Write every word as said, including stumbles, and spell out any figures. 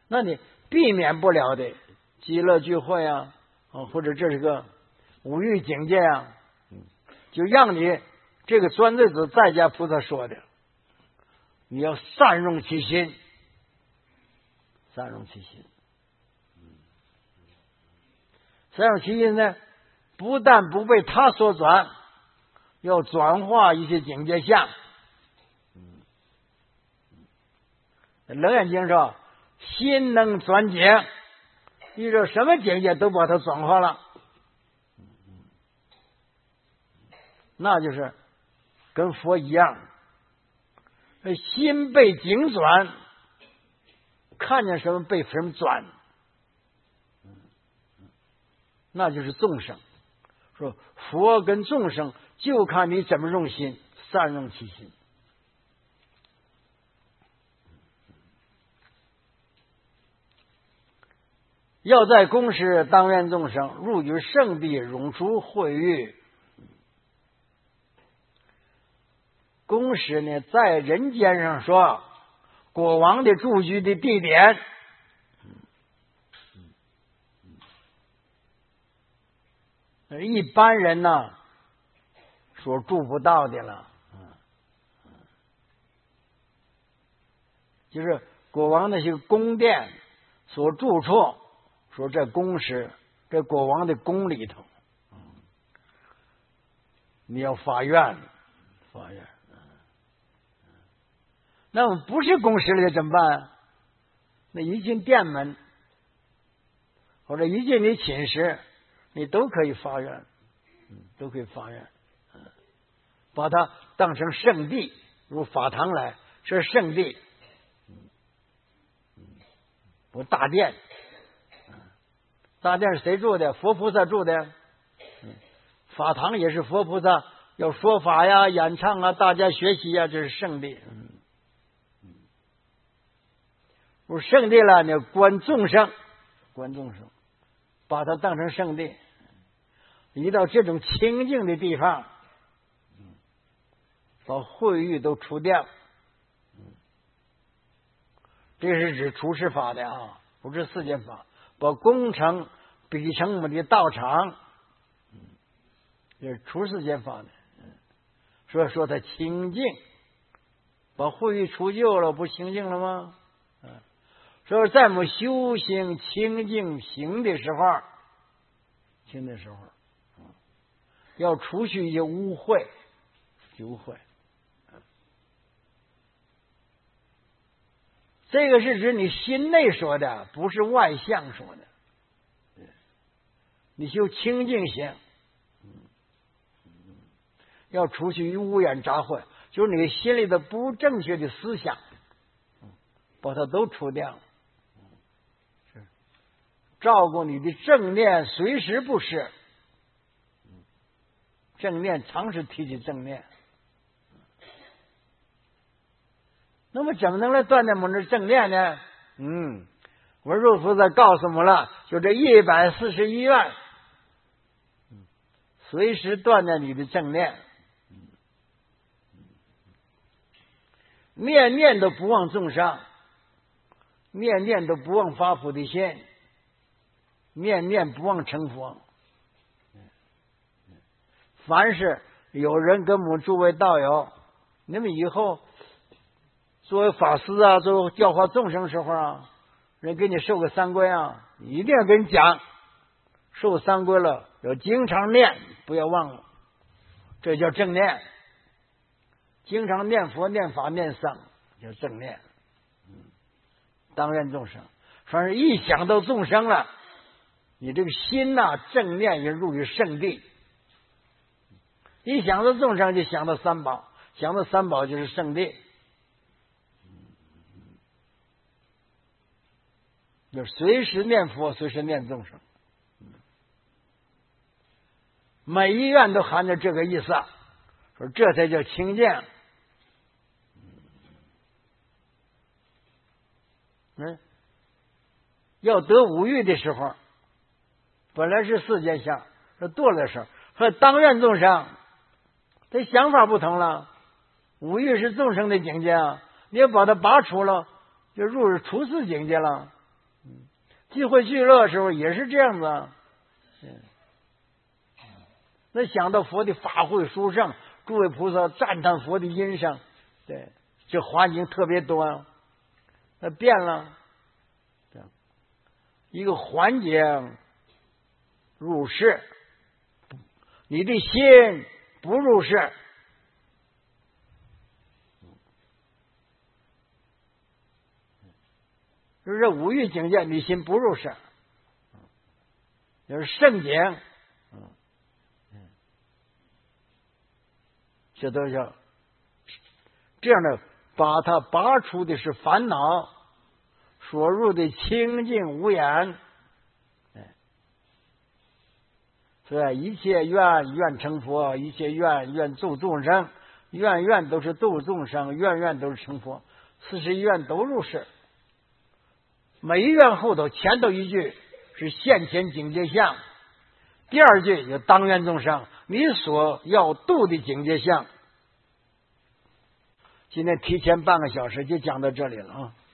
那你避免不了的极乐聚会啊，啊，或者这是个五欲境界啊，就让你这个专对子在家菩萨说的，你要善用其心，善用其心，善用其心呢，不但不被他所转，要转化一些境界相。楞严经说，心能转境，遇着什么境界都把它转化了，那就是跟佛一样，心被境转，看见什么被什么转，那就是众生。说佛跟众生就看你怎么用心，善用其心。要在公时当愿众生入于圣地，永除秽欲。公时呢，在人间上说，国王的住居的地点，一般人呢所住不到的了，就是国王那些宫殿所住处。说这宫室，这国王的宫里头，你要发愿，发愿。那么不是宫室里的怎么办？那一进殿门，或者一进你寝室，你都可以发愿，都可以发愿，把它当成圣地，如法堂来是圣地，不大殿。大殿是谁住的？佛菩萨住的。法堂也是佛菩萨要说法呀、演唱啊，大家学习呀，这是圣地。不是圣地了，你要观众生，观众生，把它当成圣地。一到这种清净的地方，把秽欲都除掉。这是指除世法的啊，不是世间法。把工程比成我们的道场，这是除世间法的。所以说它清净，把秽欲除旧了，不清净了吗？所以在我们修行清净行的时候，行的时候，要除去一些污秽，污秽。这个是指你心内说的，不是外向说的。你修清净行，要除去污染杂秽，就是你心里的不正确的思想，把它都除掉，是照顾你的正念，随时不失。正念常时提起正念。那么怎么能来锻炼我们的正念呢？嗯，我们入菩萨告诉我们了，就这一百四十一愿，随时锻炼你的正念，念念都不忘众生，念念都不忘发菩提心，念念不忘成佛。凡是有人跟我们诸位道友，你们以后作为法师啊，作为教化众生时候啊，人给你受个三规啊，一定要跟你讲，受三规了要经常念，不要忘了，这叫正念。经常念佛、念法、念僧，叫正念。当愿众生，凡是一想到众生了，你这个心呐、啊，正念也入于圣地。一想到众生，就想到三宝，想到三宝就是圣地。就随时念佛，随时念众生，每一愿都含着这个意思，说这才叫清净。嗯，要得五欲的时候，本来是世间相，是堕了的时候，和当愿众生，他想法不同了。五欲是众生的境界啊，你要把它拔除了，就入除世境界了。 聚会聚乐的时候也是这样子啊。那想到佛的法会殊胜，诸位菩萨赞叹佛的音声，对，这环境特别多啊。那变了，这样一个环境入世，你的心不入世，就是这五欲境界，你心不入世，就是圣境，嗯，这都叫这样的，把它拔出的是烦恼，所入的清净无眼。所以一切愿愿成佛，一切愿愿度众生，愿愿都是度众生，愿愿都是成佛，四十一愿都入世。每一愿后头前头一句是现前境界相，第二句就当愿众生，你所要度的境界相。今天提前半个小时就讲到这里了啊。